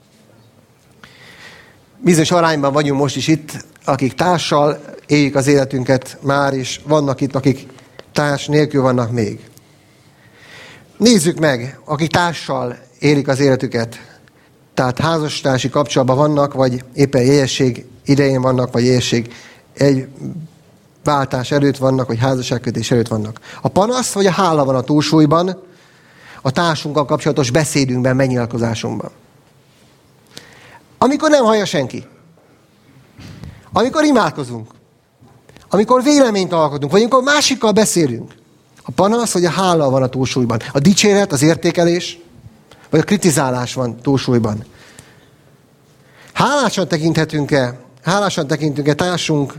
Bizonyos arányban vagyunk most is itt, akik társal éljük az életünket már, és vannak itt, akik társ nélkül vannak még. Nézzük meg, akik társal élik az életüket. Tehát házastársi kapcsolatban vannak, vagy éppen jegyesség idején vannak, vagy jegyesség egy váltás előtt vannak, vagy házasságkötés előtt vannak. A panasz vagy a hála van a túlsúlyban, a társunkkal kapcsolatos beszédünkben, megnyilatkozásunkban. Amikor nem hallja senki. Amikor imádkozunk. Amikor véleményt alkotunk, vagy amikor másikkal beszélünk. A panasz vagy a hála van a túlsúlyban. A dicséret, az értékelés, vagy a kritizálás van túlsúlyban. Hálásan tekinthetünk-e, hálásan tekintünk-e társunk,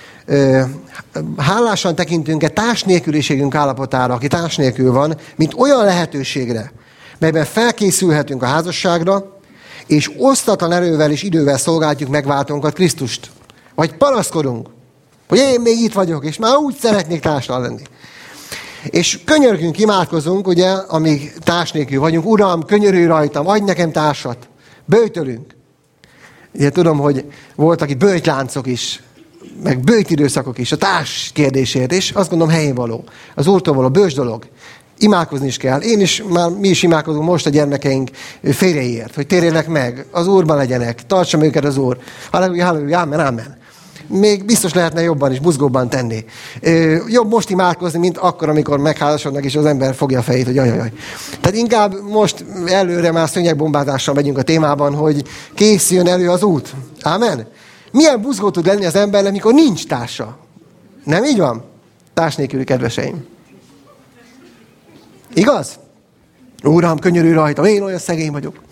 hálásan tekintünk-e társ nélküliségünk állapotára, aki társ nélkül van, mint olyan lehetőségre, melyben felkészülhetünk a házasságra, és osztatlan erővel és idővel szolgáljuk megváltónkat, Krisztust. Vagy panaszkodunk, hogy én még itt vagyok, és már úgy szeretnék társal lenni. És könyörgünk, imádkozunk, ugye, amíg társ nélkül vagyunk. Uram, könyörülj rajtam, adj nekem társat. Böjtölünk. Ugye tudom, hogy voltak itt böjtláncok is, meg böjtidőszakok is a társ kérdésért, és azt gondolom helyén való. Az Úrtól való bős dolog. Imádkozni is kell. Én is, már mi is imádkozunk most a gyermekeink férjeiért, hogy térjenek meg, az Úrban legyenek, tartsa őket az Úr. Halleluja, halleluja, amen, amen. Még biztos lehetne jobban is, buzgóbban tenni. Ö, jobb most imádkozni, mint akkor, amikor megházasodnak, és az ember fogja a fejét, hogy ajajaj. Tehát inkább most előre már szőnyegbombázással megyünk a témában, hogy készüljön elő az út. Ámen? Milyen buzgó tud lenni az embernek, mikor nincs társa? Nem így van? Társ nélküli kedveseim. Igaz? Uram, könyörülj rajtam, én olyan szegény vagyok.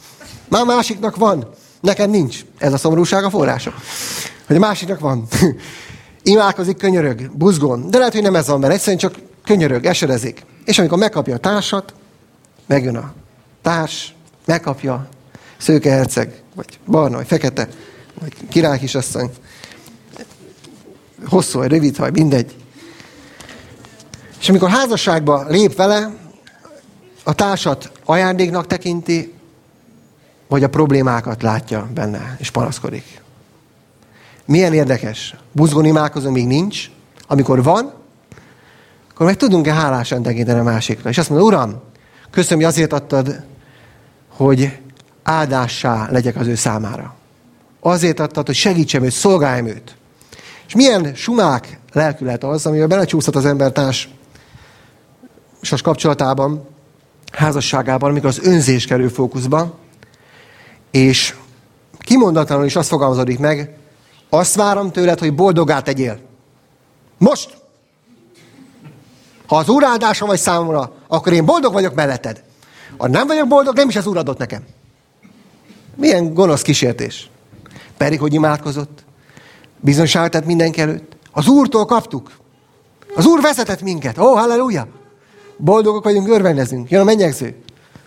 Már másiknak van, nekem nincs. Ez a szomorúság a forrása. Hogy a másiknak van. Imádkozik, könyörög, buzgón. De lehet, hogy nem ez van, mert egyszerűen csak könyörög, esedezik. És amikor megkapja a társat, megjön a társ, megkapja Szőke herceg, vagy barna, vagy fekete, vagy király kisasszony. Hosszú, vagy rövid haj, mindegy. És amikor házasságba lép vele, a társat ajándéknak tekinti, vagy a problémákat látja benne, és panaszkodik. Milyen érdekes. Buzgón imádkozó még nincs. Amikor van, akkor meg tudunk-e hálásan tekinteni a másikra. És azt mondja, Uram, köszönöm, hogy azért adtad, hogy áldássá legyek az ő számára. Azért adtad, hogy segítsem őt, szolgáljam őt. És milyen sumák lelkület az, amivel belecsúszhat az ember társas kapcsolatában, házasságában, amikor az önzés kerül fókuszba, és kimondatlanul is azt fogalmazódik meg, azt várom tőled, hogy boldoggá tegyél. Most! Ha az Úr áldása vagy számomra, akkor én boldog vagyok melletted. Ha nem vagyok boldog, nem is az Úr adott nekem. Milyen gonosz kísértés. Pedig, hogy imádkozott, bizonyságot tett mindenki előtt. Az Úrtól kaptuk. Az Úr vezetett minket. Ó, halleluja! Boldogok vagyunk, örvendezünk. Jön a mennyegző.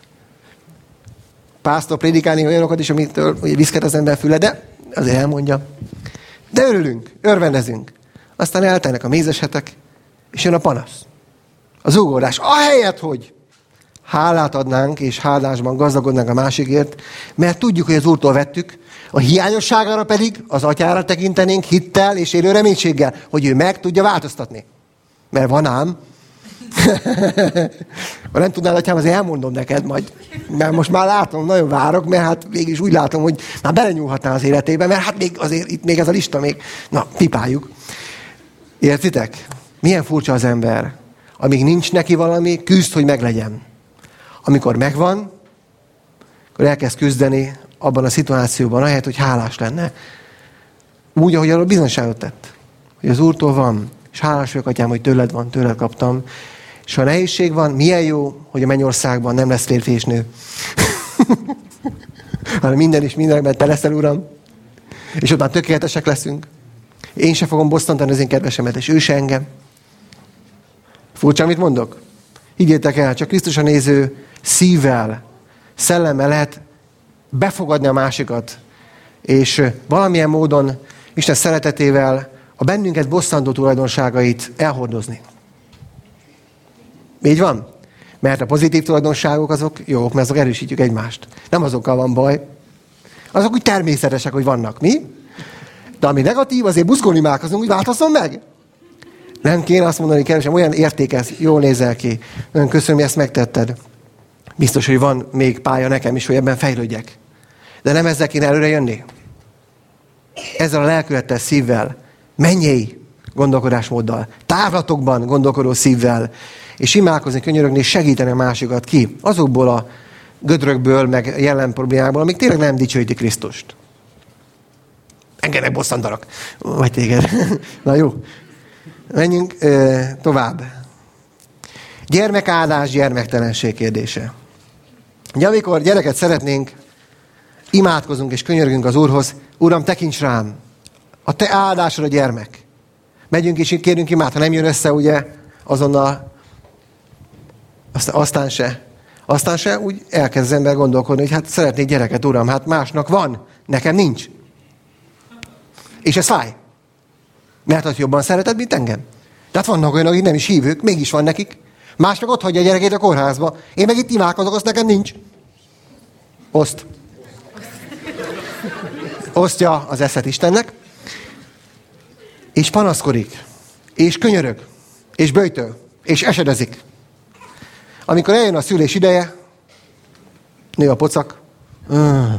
Pásztor prédikálni olyanokat is, amitől viszket az ember füle, de azért elmondja. De örülünk, örvendezünk. Aztán eltelnek a mézes hetek, és jön a panasz. Az ugorás. Ahelyett, hogy hálát adnánk, és hálásban gazdagodnánk a másikért, mert tudjuk, hogy az Úrtól vettük, a hiányosságára pedig az atyára tekintenénk hittel és élő reménységgel, hogy ő meg tudja változtatni. Mert van ám. Ha nem tudnál, atyám, azért elmondom neked majd. Mert most már látom, nagyon várok, mert hát végig úgy látom, hogy már belenyúlhatnál az életébe, mert hát még azért itt még ez a lista még, na, pipáljuk. Értitek? Milyen furcsa az ember. Amíg nincs neki valami, küzd, hogy meglegyen. Amikor megvan, akkor elkezd küzdeni abban a szituációban, ahelyett, hogy hálás lenne. Úgy, ahogy arról bizonyságot tett. Hogy az Úrtól van, és hálás vagyok, atyám, hogy tőled van, tőled kaptam. És ha nehézség van, milyen jó, hogy a mennyországban nem lesz férfi és nő. Hanem minden is mindenekben te leszel, Uram. És ott már tökéletesek leszünk. Én se fogom bosszantani az én kedvesemet, és ő se engem. Furcsa, amit mondok? Higgyétek el, csak Krisztusra néző szívvel, szellemmel lehet befogadni a másikat, és valamilyen módon Isten szeretetével a bennünket bosszantó tulajdonságait elhordozni. Így van? Mert a pozitív tulajdonságok azok jók, mert azok erősítjük egymást. Nem azokkal van baj. Azok úgy természetesek, hogy vannak. Mi? De ami negatív, azért buzgón imádkozunk, hogy változzon meg. Nem kéne azt mondani, keresem, olyan értékes, jól nézel ki. Nagyon köszönöm, hogy ezt megtetted. Biztos, hogy van még pálya nekem is, hogy ebben fejlődjek. De nem ezzel kéne előre jönni. Ezzel a lelkülettel, szívvel, mennyei gondolkodásmóddal, távlatokban gondolkodó szívvel, és imádkozni, könyörögni, és segíteni a másikat ki. Azokból a gödrökből, meg jelen problémákból, amik tényleg nem dicsőítik Krisztust. Engednek bosszantanak. Vagy téged. Na jó. Menjünk ö, tovább. Gyermekáldás, gyermektelenség kérdése. Ugye amikor gyereket szeretnénk, imádkozunk és könyörgünk az Úrhoz, Uram, tekints rám, a te áldásod a gyermek. Megyünk és kérünk imád, ha nem jön össze, ugye, azonnal, aztán se. Aztán se úgy elkezd az ember gondolkodni, hogy hát szeretnék gyereket, Uram, hát másnak van, nekem nincs. És ez fáj. Mert hogy jobban szereted, mint engem. Tehát vannak olyanok, akik nem is hívők, mégis van nekik. Más meg ott hagyja a gyerekét a kórházba. Én meg itt imádkozok, azt nekem nincs. Oszt. Osztja az eszet Istennek. És panaszkodik. És könyörög. És böjtöl. És esedezik. Amikor eljön a szülés ideje, nő a pocak. Uh.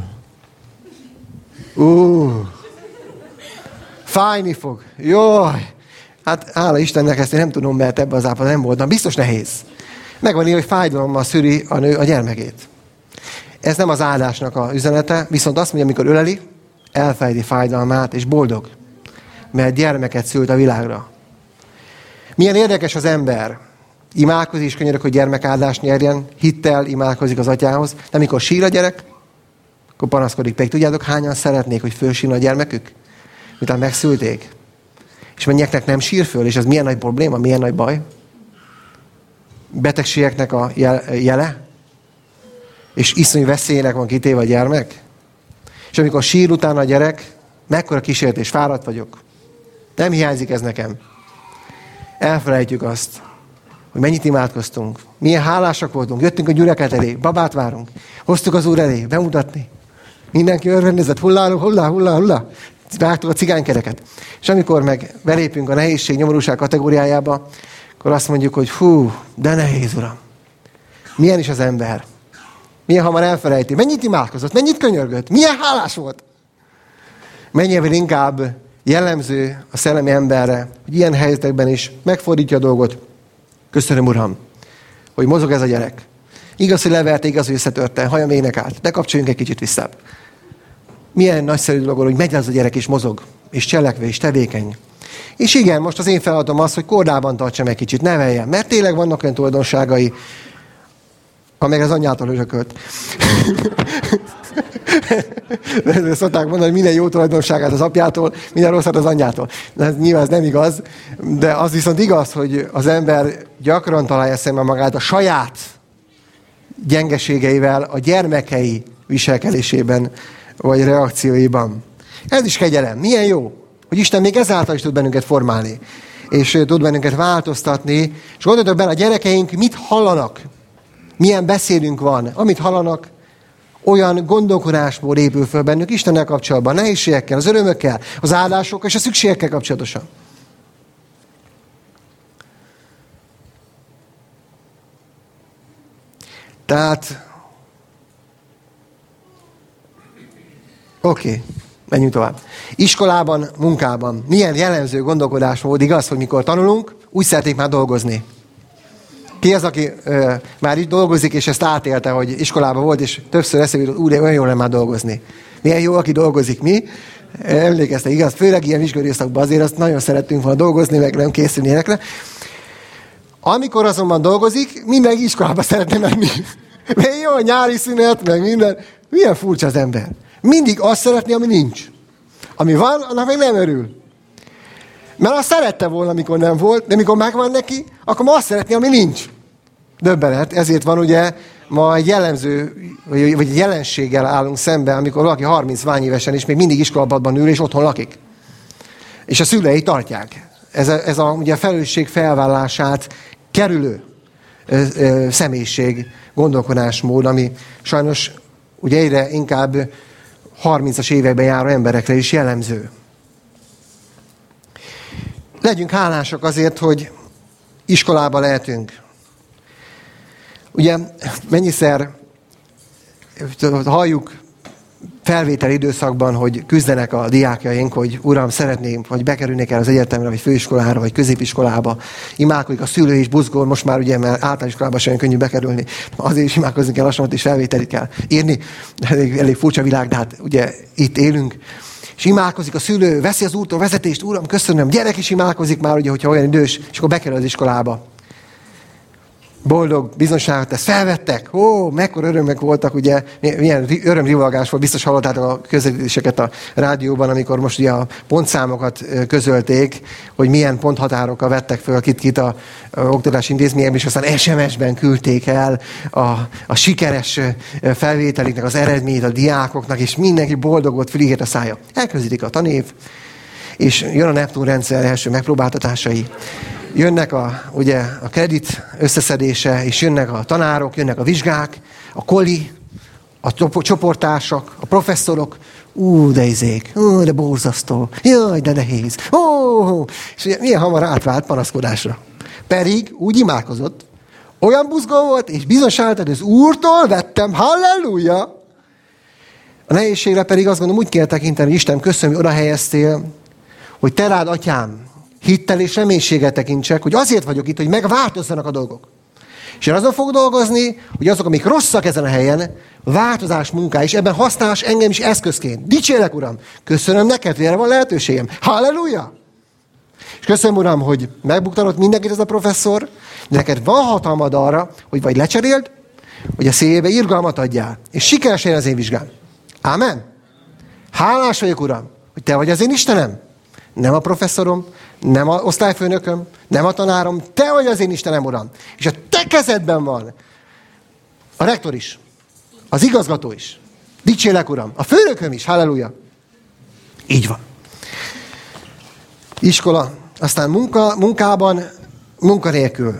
Uh. Fájni fog. Jaj. Hát hála Istennek, ezt én nem tudom, mert ebben az állapotban nem voltam. Biztos nehéz. Megvan írva, hogy fájdalommal szüli a nő a gyermekét. Ez nem az áldásnak a üzenete, viszont azt mondja, amikor öleli, elfejti fájdalmát, és boldog. Mert gyermeket szült a világra. Milyen érdekes az ember. Imádkozik és könyörög, hogy gyermekáldást nyerjen, hittel imádkozik az atyához, de amikor sír a gyerek, Akkor panaszkodik. Pedig tudjátok, hányan szeretnék, hogy fölsírna a gyermekük? Miután megszülték. És mennyieknek nem sír föl, és ez milyen nagy probléma, milyen nagy baj? Betegségeknek a jele? És iszonyú veszélynek van kitéve a gyermek? És amikor sír utána a gyerek, mekkora kísértés, fáradt vagyok. Nem hiányzik ez nekem. Elfelejtjük azt, hogy mennyit imádkoztunk. Milyen hálásak voltunk. Jöttünk a gyülekezet elé, babát várunk. Hoztuk az Úr elé, bemutatni. Mindenki örvendezett, hullá, hullá, hullá, hullá. Vágtuk a cigánykereket. És amikor meg belépünk a nehézség, nyomorúság kategóriájába, akkor azt mondjuk, hogy hú, de nehéz, Uram. Milyen is az ember? Milyen hamar elfelejti? Mennyit imádkozott? Mennyit könyörgött? Milyen hálás volt? Mennyivel inkább jellemző a szellemi emberre, hogy ilyen helyzetekben is megfordítja a dolgot. Köszönöm, Uram, hogy mozog ez a gyerek. Igaz, hogy leverte, igaz, hogy összetörte, hajam végnek át. De kapcsoljunk egy kicsit vissza. Milyen nagyszerű dolog, hogy megy az a gyerek, és mozog, és cselekvő, és tevékeny. És igen, most az én feladatom az, hogy kordában tartsam egy kicsit, neveljem. Mert tényleg vannak olyan tulajdonságai, amelyek az anyjától örökölt. De szokták mondani, hogy minden jó tulajdonságát az apjától, minden rosszat az anyjától. De ez, nyilván ez nem igaz, de az viszont igaz, hogy az ember gyakran találja szemben magát a saját gyengeségeivel, a gyermekei viselkedésében, vagy reakcióiban. Ez is kegyelem. Milyen jó, hogy Isten még ezáltal is tud bennünket formálni, és tud bennünket változtatni, és gondoljatok bele, a gyerekeink mit hallanak, milyen beszédünk van, amit hallanak, olyan gondolkodásmód épül föl bennük Istennel kapcsolatban, a nehézségekkel, az örömökkel, az áldásokkal és a szükségekkel kapcsolatosan. Tehát, oké, okay, menjünk tovább. Iskolában, munkában milyen jellemző gondolkodásmód, igaz, hogy mikor tanulunk, úgy szeretnék már dolgozni. Ki az, aki ö, már így dolgozik, és ezt átélte, hogy iskolában volt, és többször eszébe jutott, úgy, olyan jól nem már dolgozni. Milyen jó, aki dolgozik, mi? Emlékeztek, igaz? Főleg ilyen vizsgőrészakban azért azt nagyon szerettünk volna dolgozni, meg nem készülni ilyenekre. Amikor azonban dolgozik, mindenki iskolába szeretne menni. Milyen jó a nyári szünet, meg minden. Milyen furcsa az ember. Mindig azt szeretné, ami nincs. Ami van, annak meg nem örül. Mert azt szerette volna, amikor nem volt, de mikor megvan neki, akkor ma azt szeretné, ami nincs. Döbbenet. Ezért van ugye ma egy jellemző, vagy egy jelenséggel állunk szemben, amikor valaki harminc évesen is még mindig iskolapadban ül, és otthon lakik. És a szülei tartják. Ez a, ez a ugye, felelősség felvállását kerülő ö, ö, személyiség, gondolkodásmód, ami sajnos ugye egyre inkább harmincas években járó emberekre is jellemző. Legyünk hálásak azért, hogy iskolába lehetünk. Ugye mennyiszer halljuk felvételi időszakban, hogy küzdenek a diákjaink, hogy Uram, szeretném, hogy bekerülnék el az egyetemre, vagy főiskolára, vagy középiskolába. Imádkozik a szülő is, buzgol, most már ugye, mert általános iskolába sem könnyű bekerülni. Azért is imádkozni kell lassan, és felvételit kell írni. Elég, elég furcsa világ, de hát ugye itt élünk. És imádkozik a szülő, veszi az úrtól vezetést, Uram, köszönöm, gyerek is imádkozik már, ugye, hogyha olyan idős, és akkor bekerül az iskolába. Boldog bizonyságot tesz, felvettek, ó, mekkora örömök voltak, ugye, milyen örömrivalgás volt, biztos hallottátok a közvetítéseket a rádióban, amikor most ugye a pontszámokat közölték, hogy milyen ponthatárokkal vettek föl kit-kit a, a oktatási intézményekben, és aztán es em es-ben küldték el a, a sikeres felvételiknek az eredményét a diákoknak, és mindenki boldog volt, fülihét a szája. Elkezdődik a tanév, és jön a Neptun rendszer első megpróbáltatásai, jönnek a, ugye, a kredit összeszedése, és jönnek a tanárok, jönnek a vizsgák, a koli, a csoporttársak, a professzorok. Ú, de izék, ú, de borzasztó, jaj, de nehéz. Ó, és ugye, milyen hamar átvált panaszkodásra. Pedig úgy imádkozott, olyan buzgó volt, és bizonságot, hogy az Úrtól vettem, halleluja! A nehézségre pedig azt gondolom, úgy kell tekinteni, hogy Isten, köszönöm, hogy oda helyeztél, hogy te rád, atyám, hittel és reménységet tekintsek, hogy azért vagyok itt, hogy megváltozzanak a dolgok. És én azon fog dolgozni, hogy azok, amik rosszak ezen a helyen, változás munká, és ebben használás engem is eszközként. Dicsérlek, Uram! Köszönöm neked, hogy erre van lehetőségem. Halleluja! És köszönöm, Uram, hogy megbuktanod mindenkit ez a professzor, de neked van hatalmad arra, hogy vagy lecseréld, hogy a szívébe irgalmat adjál, és sikeres legyen az én vizsgám. Ámen? Hálás vagyok, Uram, hogy Te vagy az én Istenem. Nem a professzorom, nem a osztályfőnököm, nem a tanárom, Te vagy az én Istenem, Uram. És a Te kezedben van a rektor is, az igazgató is. Dicsélek, Uram. A főnököm is, halleluja. Így van. Iskola, aztán munka, munkában, munkanélkül.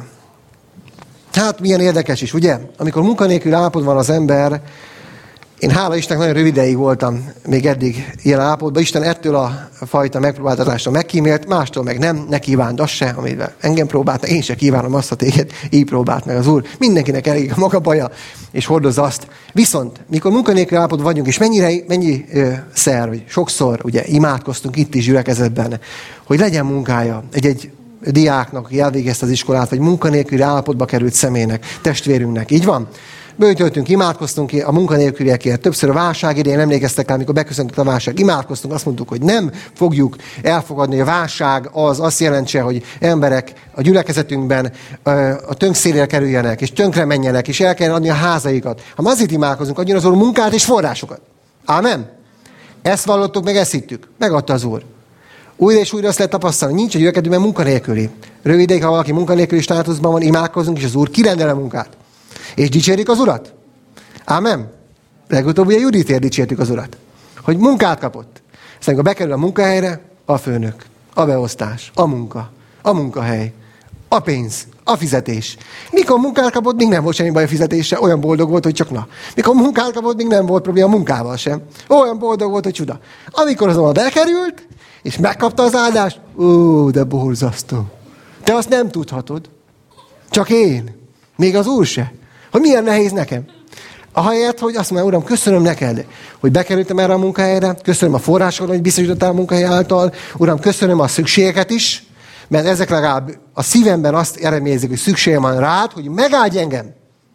Hát milyen érdekes is, ugye? Amikor munkanélkül állapotban van az ember, én hála Istennek nagyon rövid ideig voltam még eddig ilyen állapotban. Isten ettől a fajta megpróbáltatástól megkímélt, mástól meg nem, ne kívánd azt se, amivel engem próbált, én se kívánom azt, ha téged így próbált meg az Úr. Mindenkinek elég a maga baja, és hordozza azt. Viszont, mikor munkanélkül állapotban vagyunk, és mennyire, mennyi ö, szer, vagy sokszor ugye, imádkoztunk itt is gyülekezetben, hogy legyen munkája egy-egy diáknak, aki elvégezte az iskolát, vagy munkanélküli állapotba került személynek, testvérünknek. Így van? Bőtöltünk, imádkoztunk a munkanélküliekért. Többször a válság idején emlékeztek rá, amikor beköszöntött a válság. Imádkoztunk, azt mondtuk, hogy nem fogjuk elfogadni, hogy a válság az azt jelentse, hogy emberek a gyülekezetünkben a tönkszélére kerüljenek, és tönkre menjenek, és el kell adni a házaikat. Ha azért imádkozunk, adjon az Úr munkát és forrásokat. Ámen? Ezt vallottuk, meg ezt hittük. Megadta az Úr. Újra és újra azt lehet tapasztalni, nincs a gyülekezetünkben munkanélküli. Rövid ideig, ha valaki munkanélküli státuszban van, imádkozunk, és az Úr kirendel a munkát. És dicsérjük az Urat? Ámen? Legutóbb ugye Juditért dicsértük az Urat. Hogy munkát kapott. Aztán amikor bekerül a munkahelyre, a főnök, a beosztás, a munka, a munkahely, a pénz, a fizetés. Mikor munkát kapott, még nem volt semmi baj a fizetése, olyan boldog volt, hogy csak na. Mikor munkát kapott, még nem volt probléma a munkával sem. Olyan boldog volt, hogy csuda. Amikor azonban bekerült, és megkapta az áldást, ó, de borzasztó. Te azt nem tudhatod. Csak én. Még az Úr se. Hogy milyen nehéz nekem. Ahelyett, hogy azt mondja, Uram, köszönöm neked, hogy bekerültem erre a munkahelyre, köszönöm a forrásokat, hogy biztosítottál a munkahely által, Uram, köszönöm a szükségeket is, mert ezek legalább a szívemben azt eredményezik, hogy szükségem van rád, hogy megáldj engem.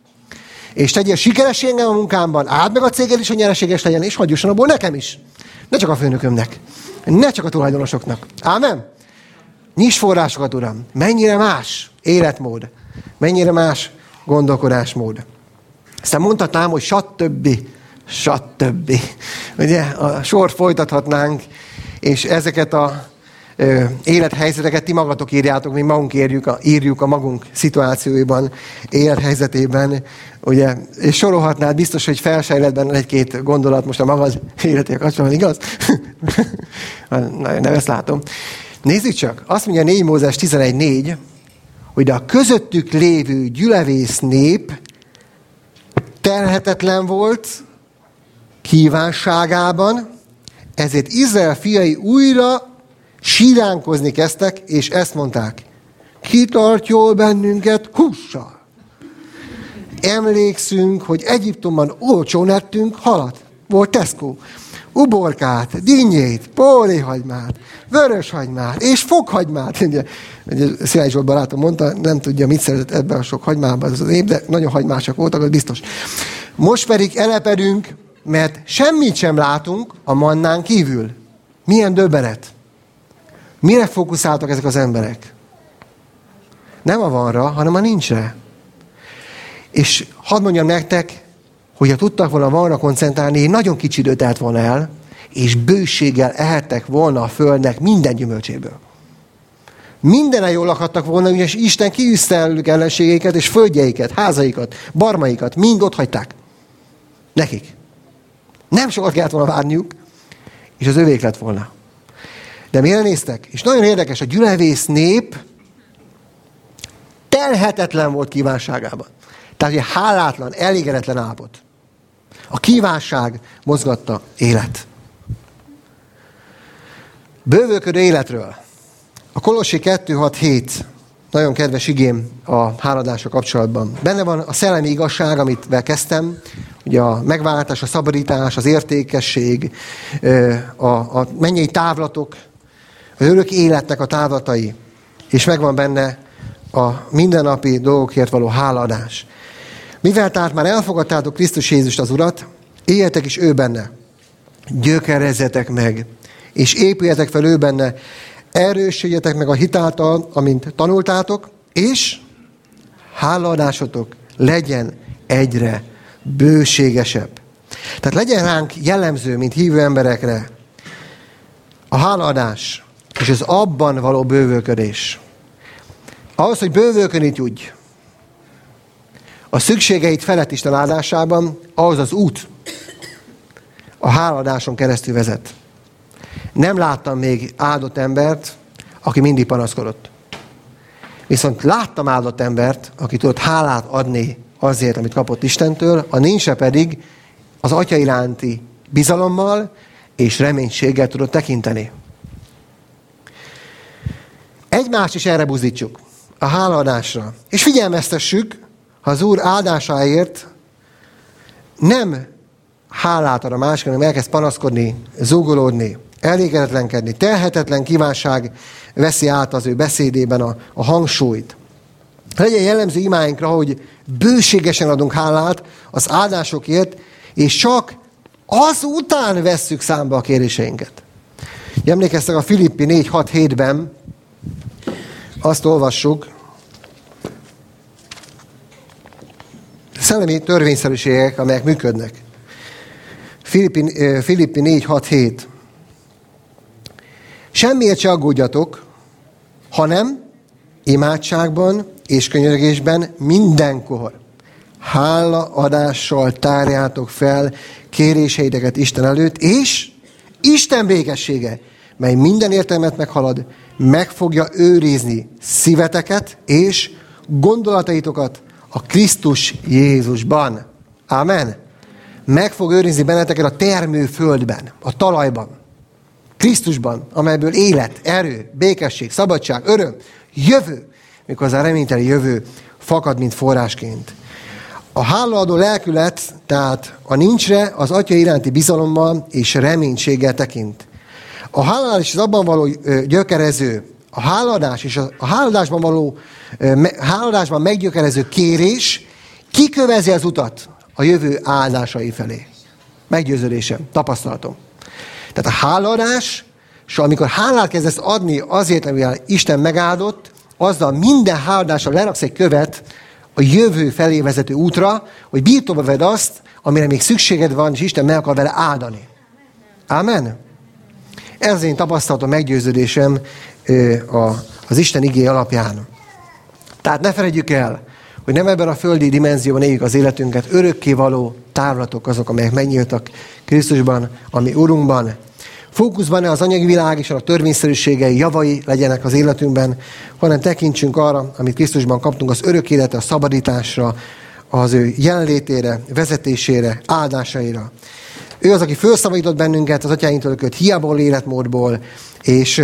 És tegyél sikeressé engem a munkámban, áld meg a céged is, hogy nyereséges legyen, és hagyj jusson abból nekem is. Ne csak a főnökömnek. Ne csak a tulajdonosoknak. Ámen? Nyisd forrásokat, Uram. Mennyire más életmód. Mennyire más gondolkodásmód. Aztán mondhatnám, hogy stb. Stb. Ugye, a sort folytathatnánk, és ezeket a ö, élethelyzeteket ti magatok írjátok, mi magunk írjuk a, írjuk a magunk szituációiban, élethelyzetében, ugye, és sorolhatnád, biztos, hogy felsejled benne egy-két gondolat most a magad életével kapcsolatban, igaz? Nem ezt látom. Nézzük csak, azt mondja négy Mózes tizenegy négy, hogy a közöttük lévő gyülevész nép terhetetlen volt kívánságában, ezért Izrael fiai újra síránkozni kezdtek, és ezt mondták, ki tart jól bennünket hússal. Emlékszünk, hogy Egyiptomban olcsón ettünk halat. Volt Tesco. Uborkát, dinnyét, póléhagymát, vöröshagymát és fokhagymát. Ugye, ugye Szilágy Zsolt barátom mondta, nem tudja, mit szeretett ebben a sok hagymában az az év, de nagyon hagymásak voltak, az biztos. Most pedig elepedünk, mert semmit sem látunk a mannán kívül. Milyen döbbenet. Mire fókuszáltak ezek az emberek? Nem a vanra, hanem a nincsre. És hadd mondjam nektek, hogyha tudtak volna vanra koncentrálni, nagyon kicsi időt telt volna el, és bőséggel ehettek volna a földnek minden gyümölcséből. Mindenen jól lakhattak volna, és Isten kiűzte ellenük ellenségeiket, és földjeiket, házaikat, barmaikat, mind ott hagyták. Nekik. Nem sokat kellett volna várniuk, és az övék lett volna. De mire néztek? És nagyon érdekes, a gyülevész nép telhetetlen volt kívánságában. Tehát egy hálátlan, elégedetlen állapot. A kívánság mozgatta élet. Bővölködő életről. A Kolossi kettő hat hét nagyon kedves igém a háladásra kapcsolatban. Benne van a szellemi igazság, amit kezdtem, ugye a megváltás, a szabadítás, az értékesség, a, a mennyei távlatok, az örök életnek a távlatai, és megvan benne a mindennapi dolgokért való háladás. Mivel tehát már elfogadtátok Krisztus Jézust az Urat, éljetek is ő benne. Gyökerezzetek meg, és épüljetek fel ő benne. Erősödjetek meg a hitáltal, amint tanultátok, és hálaadásotok legyen egyre bőségesebb. Tehát legyen ránk jellemző, mint hívő emberekre, a hálaadás és az abban való bővölködés. Ahhoz, hogy bővölködni tudj a szükségeit felett Isten áldásában, ahhoz az út a hálaadáson keresztül vezet. Nem láttam még áldott embert, aki mindig panaszkodott. Viszont láttam áldott embert, aki tudott hálát adni azért, amit kapott Istentől, a nincs pedig az Atya iránti bizalommal és reménységgel tudott tekinteni. Egymást is erre buzdítsuk, a hálaadásra. És figyelmeztessük, ha az Úr áldásáért nem hálát ad a másik, hanem elkezd panaszkodni, zúgolódni, elégedetlenkedni, telhetetlen kívánság veszi át az ő beszédében a, a hangsúlyt. Legyen jellemző imáinkra, hogy bőségesen adunk hálát az áldásokért, és csak azután vesszük számba a kéréseinket. Emlékeztek a Filippi négy hat hétben, azt olvassuk, szellemi törvényszerűségek, amelyek működnek. Filippi, Filippi négy hat hét. Semmiért se aggódjatok, hanem imádságban és könyörgésben mindenkor hálaadással tárjátok fel kéréseiteket Isten előtt, és Isten békessége, mely minden értelmet meghalad, meg fogja őrizni szíveteket és gondolataitokat a Krisztus Jézusban. Amen. Meg fog őrizni benneteket a termőföldben, a talajban, Krisztusban, amelyből élet, erő, békesség, szabadság, öröm, jövő, mikor az a reményteli jövő fakad, mint forrásként. A hálaadó lelkület, tehát a nincsre, az Atya iránti bizalommal és reménységgel tekint. A hálaadás és az abban való gyökerező, a hálaadás és a, a hálaadásban való, hálaadásban meggyökerező kérés kikövezi az utat a jövő áldásai felé. Meggyőződésem, tapasztalatom. Tehát a hálaadás, és amikor hálát kezdesz adni azért, amivel Isten megáldott, azzal minden hálaadással leraksz egy követ a jövő felé vezető útra, hogy birtokba vedd azt, amire még szükséged van, és Isten meg akar vele áldani. Amen? Ez az én tapasztalatom, meggyőződésem az Isten igéje alapján. Tehát ne felejtjük el, hogy nem ebben a földi dimenzióban éljük az életünket, örökkévaló távlatok azok, amelyek megnyíltak Krisztusban, ami Urunkban. Fókuszban ne az anyagi világ és a törvényszerűségei, javai legyenek az életünkben, hanem tekintsünk arra, amit Krisztusban kaptunk, az örök életre, a szabadításra, az ő jelenlétére, vezetésére, áldásaira. Ő az, aki felszabadított bennünket az atyáinktól költ hiából életmódból, és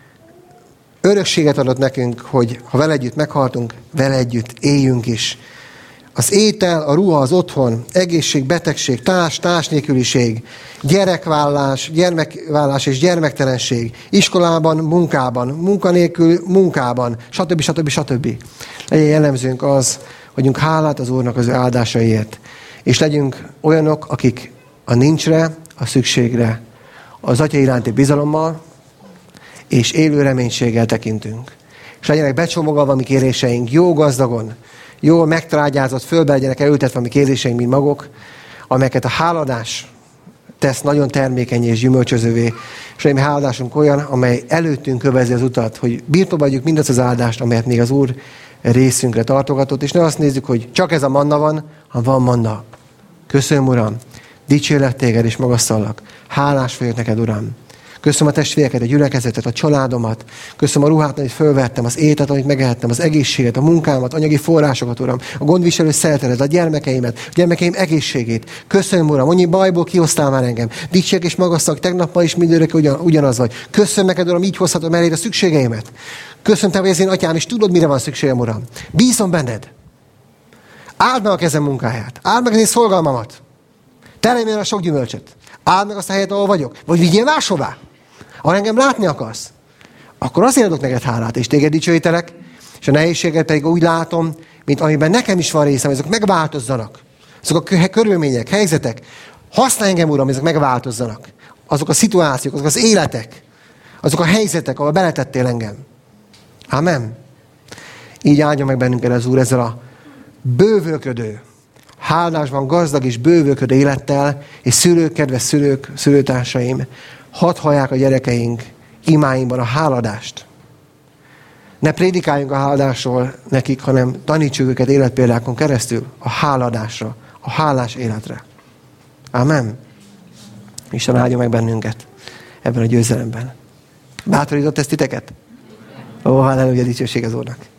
örökséget adott nekünk, hogy ha vele együtt meghaltunk, vele együtt éljünk is. Az étel, a ruha, az otthon, egészség, betegség, társ, társnélküliség, gyerekvállás, gyermekvállás és gyermektelenség, iskolában, munkában, munkanélkül, munkában, stb. stb. stb. Legyen jellemzőnk az, hogy hálát az Úrnak az ő áldásaiért. És legyünk olyanok, akik a nincsre, a szükségre, az Atya iránti bizalommal és élő reménységgel tekintünk. És legyenek becsomagolva mi kéréseink jó gazdagon, jól megtrágyázott, fölbe legyenek elültetve mi kéréseink, mint magok, amelyeket a háladás tesz nagyon termékeny és gyümölcsözővé. És a mi háladásunk olyan, amely előttünk kövezi az utat, hogy birtokba adjuk mindazt az áldást, amelyet még az Úr részünkre tartogatott, és ne azt nézzük, hogy csak ez a manna van, ha van manna. Köszönöm, Uram, dicsérlek téged és magasztallak. Hálás vagyok neked, Uram. Köszönöm a testvéreket, a gyülekezetet, a családomat. Köszönöm a ruhát, amit fölvettem, az ételt, amit megehettem, az egészséget, a munkámat, anyagi forrásokat, Uram, a gondviselő szeretetet, a gyermekeimet, a gyermekeim egészségét. Köszönöm, Uram, annyi bajból kihoztál már engem. Dicsérlek és magasztalak, tegnap ma is mindörökké ugyan, ugyanaz vagy. Köszönöm neked, Uram, így hozhatom eléd a szükségeimet. Köszönöm, te vagy az én atyám, és tudod, mire van szükségem, Uram. Bízom benned. Áld meg a kezem munkáját. Áld meg az én szolgalmamat. Terelj el a sok gyümölcsöt. Áld meg azt a helyet, ahol vagyok. Vagy vigyél máshová. Ha engem látni akarsz, akkor azért adok neked hálát, és téged dicsőítelek, és a nehézséget pedig úgy látom, mint amiben nekem is van részem, ezek megváltozzanak. Azok a körülmények, helyzetek, használj engem, Uram, ezek megváltozzanak. Azok a szituációk, azok az életek, azok a helyzetek, ahol beletettél engem. Amen. Így áldja meg bennünket az Úr ezzel a bővölködő, hálásban gazdag és bővölködő élettel, és szülők, kedves szülők, szülőtársaim, hadd hallják a gyerekeink imáinkban a háladást. Ne prédikáljunk a háladásról nekik, hanem tanítsuk őket életpéldákon keresztül a háladásra, a hálás életre. Amen. Isten áldja meg bennünket ebben a győzelemben. Bátorított ezt titeket? Ó, halleluja, dicsőség az Úrnak.